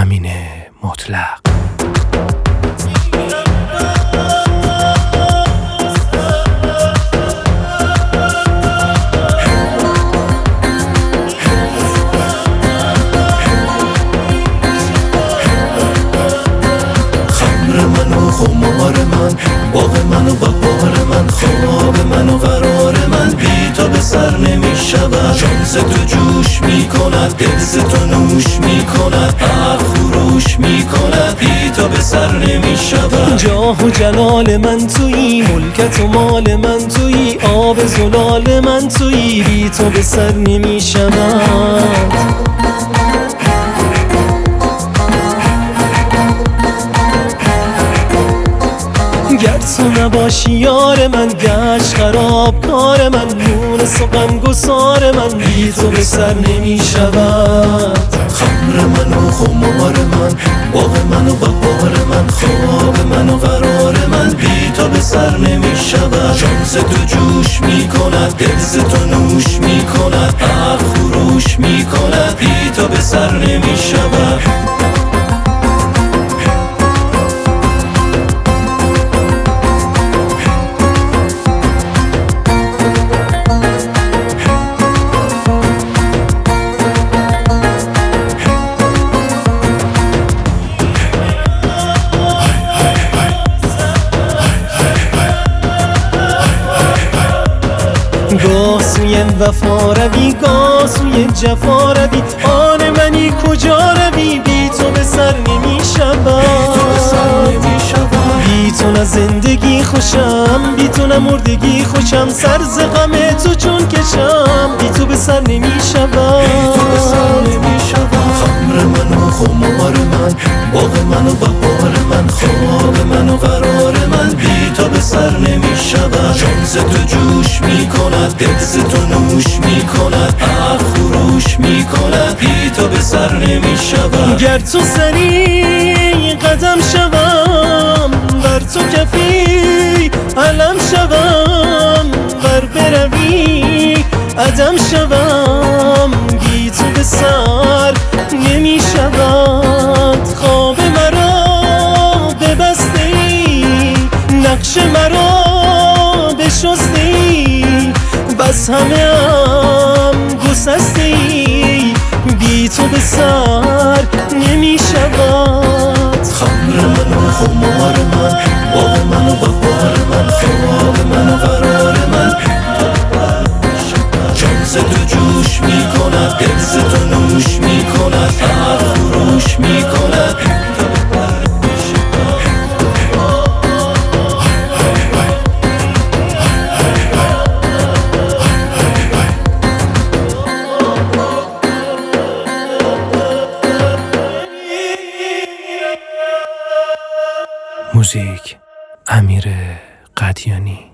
امین مطلق. خمار من، باغ من و بهار من، خواب من و قرار من، بی تو به سر نمی شود. جان ز تو جوش می کند، دل ز تو نوش می کند، عقل خروش می کند، بی تو به سر نمی شود. جاه و جلال من تویی، ملکت و مال من تویی، آب زلال من تویی، بی تو به سر نمی شود. گر تو نباشی یار من، گشت خراب کار من، مونس و غمگسار من، بی تو به سر نمی شود. خمر من و خمار من، باغ من و بهار من، خواب من و قرار من، بی تو به سر نمی شود. جان ز تو جوش می کند، دل ز تو نوش می کند، عقل خروش می کند، بی تو به سر نمی شود. گاه سوی وفا روی، گاه سوی جفا روی، آن منی کجا روی، بی تو به سر نمی شود. بی تو نه زندگی خوشم، بی تو نه مردگی خوشم، سر ز غم تو چون کشم، بی تو به سر نمی شود. خمر من و خمار من، باغ من و بهار من، خواب من و قرار من، بی تو به سر نمی شود. جان ز تو جوش می کند، دل ز تو نوش می کند، عقل خروش می کند، بی تو به سر نمی شود. گر تو سری قدم شوم، بر تو کفی علم شوم، بر بروی عدم شوم، بی تو به سر نمی شود. خواب مرا ببستی، نقش مرا بشستی، بس همه هم گسستی، بی تو به سر نمی شود. خمر من و خمار من، باغ من و بهار من، خواب من و قرار من، جان ز تو جوش می کند، دل ز تو نوش می کند، عقل خروش می کند. موزیک امیر قدیانی.